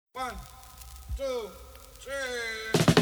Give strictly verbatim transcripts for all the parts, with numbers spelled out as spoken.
One, two, three.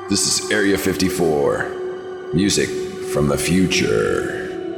This is Area fifty-four. Music from the future.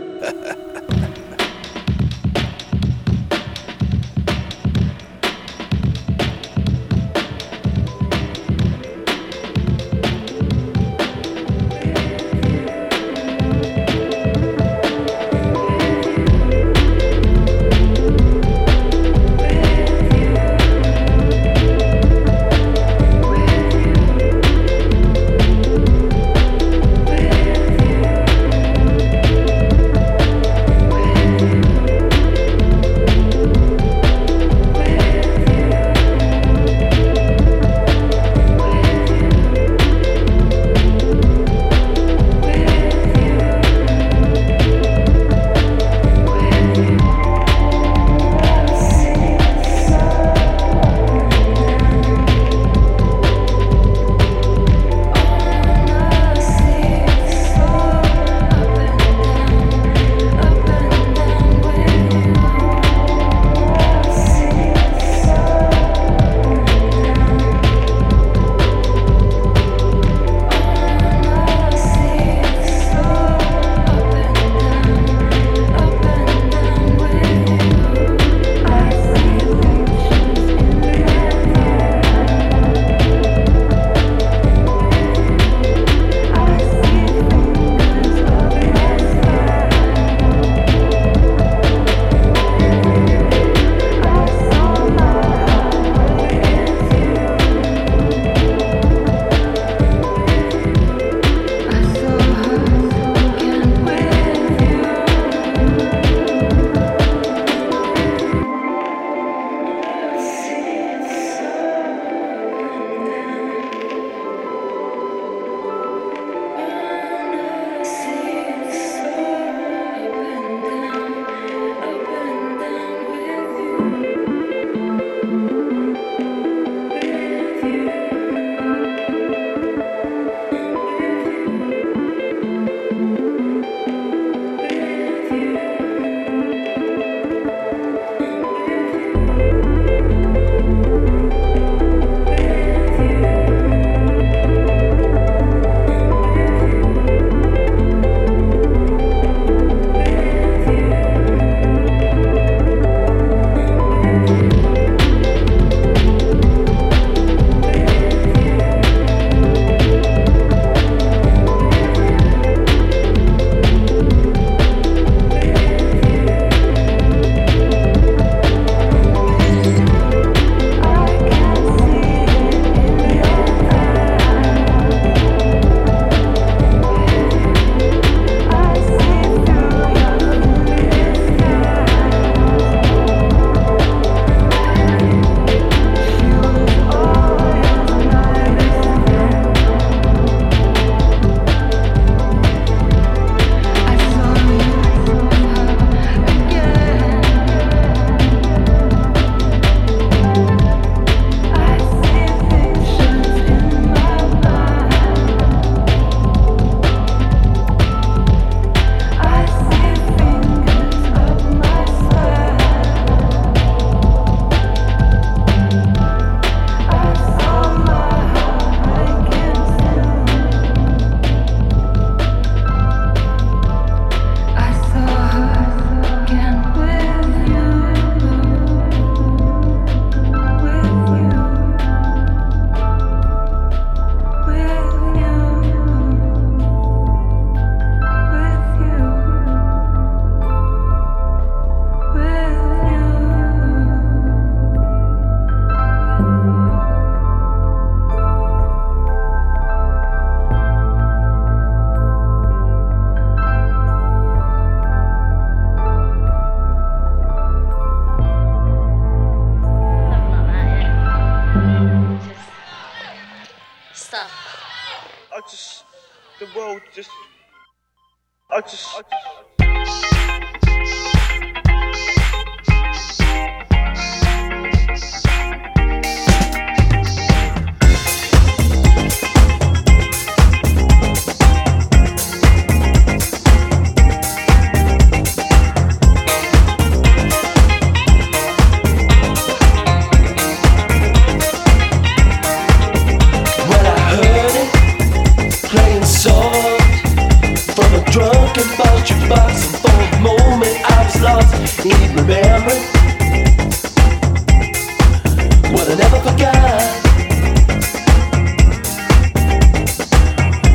just, I just, I just. When I heard it,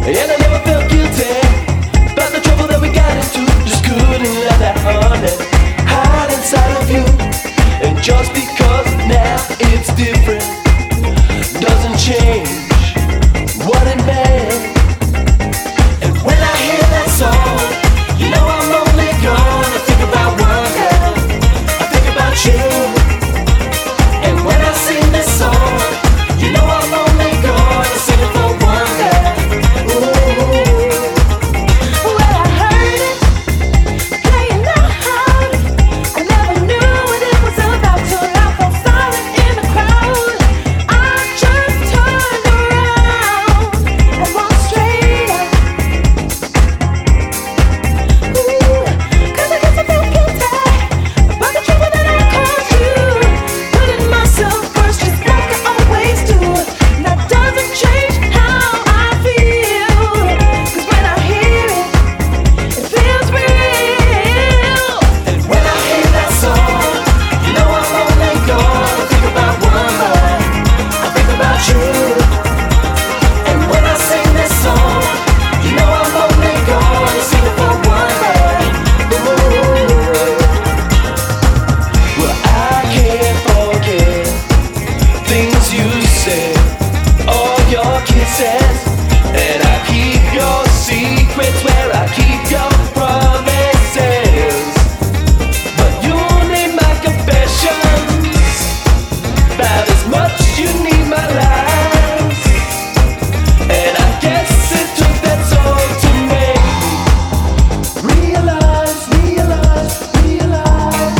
And I never felt guilty about the trouble that we got into. Just couldn't let that honey hide inside of you. And just because now it's different doesn't change what it meant. And when I hear that song, you know I'm only gonna think about one girl. I think about you. And when I sing this song, you know I'm only gonna sing it for one girl. Ooh. Well, I heard it playing out. I never knew what it was about till I fell silent in the crowd. I just turned around and walked straight up. Ooh, 'cause I guess I felt guilty about the trouble that I caused you. Putting myself first just like I always do. That doesn't change how I feel. 'Cause when I hear it, it feels real. And when I hear that song, you know I'm only gonna think about one boy. I think about you. And when I sing this song, you know I'm only gonna sing it for one boy. Ooh. Well, I can't forget things you said, all your kisses, and I keep your secrets where I keep your promises. But you need my confessions about as much you need my lies. And I guess it took that song to make me realize, realize, realize.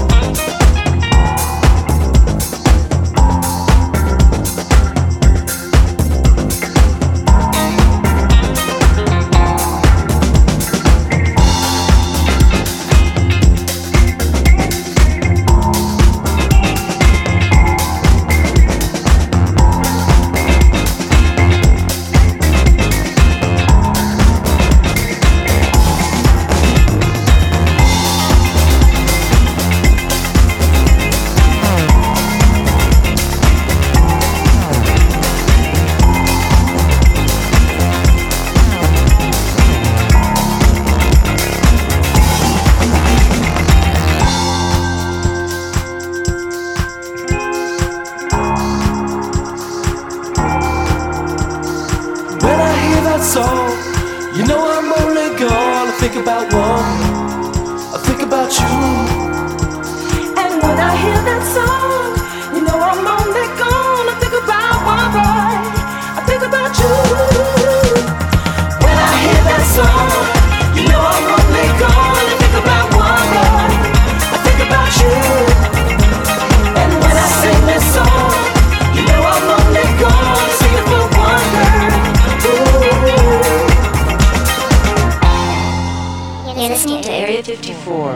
When I hear that song, you know I'm only gonna think about one. I think about you. And when I hear that song, you know I'm only gonna think about one boy. I think about you. When I hear that song, you know I'm only gonna think about one boy. I think about you. And when I sing this song, you know I'm only gonna sing it for one girl. You're listening to Area fifty-four.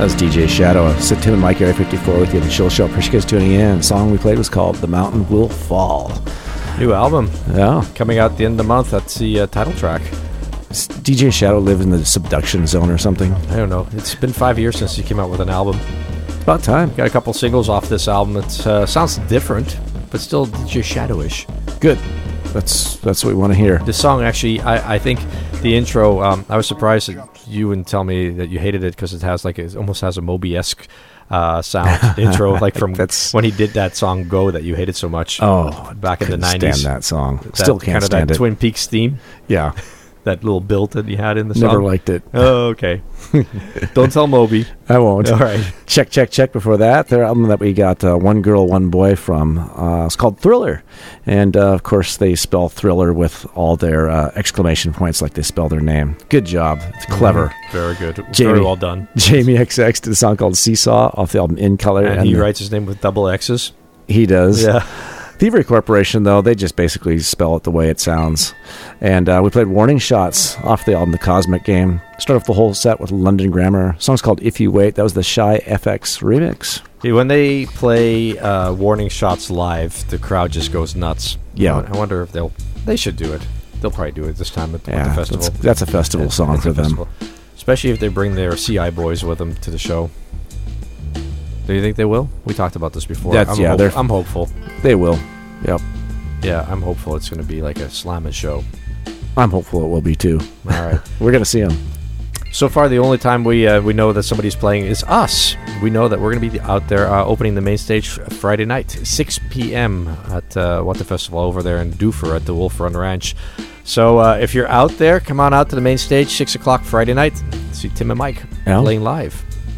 That's D J Shadow. It's Tim and Mike, Area fifty-four with you in the Chill Show. Appreciate you guys tuning in. The song we played was called The Mountain Will Fall. New album. Yeah. Coming out at the end of the month. That's the uh, title track. Does D J Shadow live in the subduction zone or something? I don't know. It's been five years since he came out with an album. About time. Got a couple singles off this album. It uh, sounds different, but still D J Shadowish. Good. That's that's what we want to hear. This song, actually, I, I think the intro, um, I was surprised that you wouldn't tell me that you hated it because it has like, it almost has a Moby-esque uh, sound intro, like from That's- when he did that song Go that you hated so much. Oh, back in the couldn't nineties. stand that song. That Still can't kind of stand that it. Twin Peaks theme, Yeah. that little build that he had in the song. Never liked it. Oh, okay. Don't tell Moby. I won't. All right. Check, check, check before that. Their album that we got uh, One Girl, One Boy from. Uh, it's called Thriller. And, uh, of course, they spell Thriller with all their uh, exclamation points like they spell their name. Good job. It's clever. Mm, very good. Jamie. Very well done. Jamie X X did a song called Seesaw off the album In Color. And, he the- writes his name with double X's. He does. Yeah. Thievery Corporation, though, they just basically spell it the way it sounds. And uh, we played Warning Shots off the album The Cosmic Game. Start off the whole set with London Grammar. The song's called If You Wait. That was the Shy F X remix. Hey, when they play uh, Warning Shots live, the crowd just goes nuts. Yeah. I wonder if they'll... They should do it. They'll probably do it this time at, at Yeah, the festival. That's, that's a festival Yeah, song it's for a them. festival. Especially if they bring their C I boys with them to the show. Do you think they will? We talked about this before. That's- I'm yeah, hope- they're- I'm hopeful. They will. Yep. Yeah, I'm hopeful it's going to be like a slamming show. I'm hopeful it will be, too. All right. We're going to see them. So far, the only time we uh, we know that somebody's playing is us. We know that we're going to be out there uh, opening the main stage Friday night, six p.m. at uh, What the Festival over there in Doofer at the Wolf Run Ranch. So uh, if you're out there, come on out to the main stage, six o'clock Friday night. See Tim and Mike Yeah. playing live.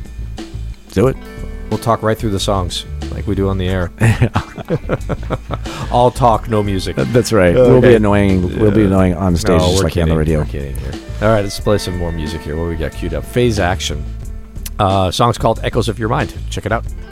Do it. We'll talk right through the songs like we do on the air. All talk, no music. That's right. We'll be Okay. annoying. We'll be annoying on stage No, just we're like kidding. on the radio. We're kidding here. All right, let's play some more music here. What we got queued up? Phase Action. Uh, song's called Echoes of Your Mind. Check it out.